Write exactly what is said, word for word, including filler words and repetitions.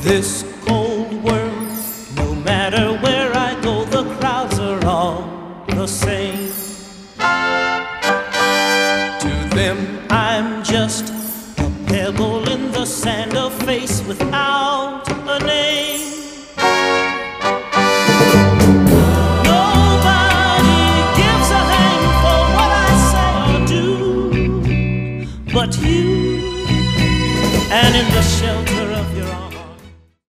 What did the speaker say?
this cold world, no matter where I go, the crowds are all the same. To them I'm just a pebble in the sand, a face without a name. Nobody gives a hang for what I say or do but you. And in the shelter